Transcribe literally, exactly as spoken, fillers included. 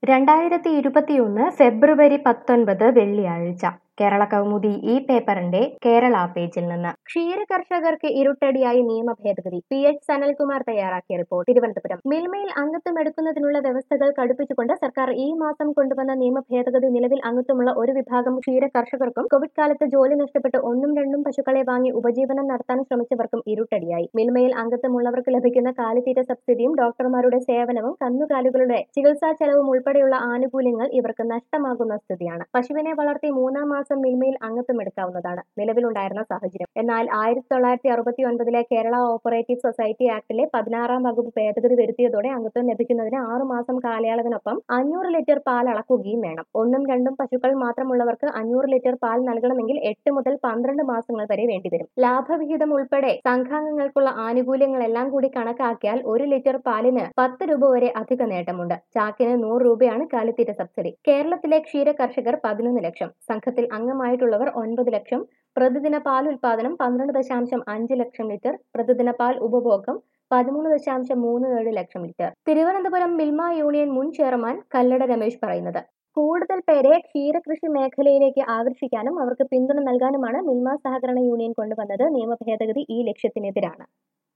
രണ്ടായിരത്തി ഇരുപത്തിയൊന്ന് ഫെബ്രുവരി പത്തൊൻപത് വെള്ളിയാഴ്ച കേരള കൗമുദി ഈ പേപ്പറിന്റെ കേരള പേജിൽ നിന്ന് ക്ഷീര കർഷകർക്ക് ഇരുട്ടടിയായി നിയമ ഭേദഗതി. പി എച്ച് സനൽകുമാർ തയ്യാറാക്കിയ റിപ്പോർട്ട്. തിരുവനന്തപുരം. മിൽമയിൽ അംഗത്വം എടുക്കുന്നതിനുള്ള വ്യവസ്ഥകൾ കടുപ്പിച്ചുകൊണ്ട് സർക്കാർ ഈ മാസം കൊണ്ടുവന്ന നിയമ ഭേദഗതി നിലവിൽ അംഗത്വമുള്ള ഒരു വിഭാഗം ക്ഷീര കർഷകർക്കും കോവിഡ് കാലത്ത് ജോലി നഷ്ടപ്പെട്ട് ഒന്നും രണ്ടും പശുക്കളെ വാങ്ങി ഉപജീവനം നടത്താൻ ശ്രമിച്ചവർക്കും ഇരുട്ടടിയായി. മിൽമയിൽ അംഗത്വമുള്ളവർക്ക് ലഭിക്കുന്ന കാലിത്തീറ്റ സബ്സിഡിയും ഡോക്ടർമാരുടെ സേവനവും കന്നുകാലികളുടെ ചികിത്സാ ചെലവും ഉൾപ്പെടെയുള്ള ആനുകൂല്യങ്ങൾ ഇവർക്ക് നഷ്ടമാകുന്ന സ്ഥിതിയാണ്. പശുവിനെ വളർത്തി മൂന്നാം മാസം മിൽമയിൽ അംഗത്വം എടുക്കാവുന്നതാണ് നിലവിലുണ്ടായിരുന്ന സാഹചര്യം. എന്നാൽ ആയിരത്തി തൊള്ളായിരത്തി അറുപത്തി ഒൻപതിലെ കേരള ഓപ്പറേറ്റീവ് സൊസൈറ്റി ആക്ടിലെ പതിനാറാം വകുപ്പ് ഭേദഗതി വരുത്തിയതോടെ അംഗത്വം ലഭിക്കുന്നതിന് ആറു മാസം കാലയളവിനൊപ്പം അഞ്ഞൂറ് ലിറ്റർ പാൽ അളക്കുകയും വേണം. ഒന്നും രണ്ടും പശുക്കൾ മാത്രമുള്ളവർക്ക് അഞ്ഞൂറ് ലിറ്റർ പാൽ നൽകണമെങ്കിൽ എട്ട് മുതൽ പന്ത്രണ്ട് മാസങ്ങൾ വരെ വേണ്ടിവരും. ലാഭവിഹിതം ഉൾപ്പെടെ സംഘാംഗങ്ങൾക്കുള്ള ആനുകൂല്യങ്ങളെല്ലാം കൂടി കണക്കാക്കിയാൽ ഒരു ലിറ്റർ പാലിന് പത്ത് രൂപ വരെ അധിക നേട്ടമുണ്ട്. ചാക്കിന് നൂറ് രൂപയാണ് കാലിത്തീറ്റ സബ്സിഡി. കേരളത്തിലെ ക്ഷീര കർഷകർ പതിനൊന്ന് ലക്ഷം. സംഘത്തിൽ അംഗമായിട്ടുള്ളവർ ഒൻപത് ലക്ഷം. പ്രതിദിന പാൽ ഉൽപാദനം പന്ത്രണ്ട് ദശാംശം അഞ്ച് ലക്ഷം ലിറ്റർ. പ്രതിദിന പാൽ ഉപഭോഗം പതിമൂന്ന് ദശാംശം മൂന്ന് ഏഴ് ലക്ഷം ലിറ്റർ. തിരുവനന്തപുരം മിൽമ യൂണിയൻ മുൻ ചെയർമാൻ കല്ലട രമേശ് പറയുന്നത് കൂടുതൽ പേരെ ക്ഷീരകൃഷി മേഖലയിലേക്ക് ആകർഷിക്കാനും അവർക്ക് പിന്തുണ നൽകാനുമാണ് മിൽമ സഹകരണ യൂണിയൻ കൊണ്ടുവന്നത്. നിയമ ഭേദഗതി ഈ ലക്ഷ്യത്തിനെതിരാണ്.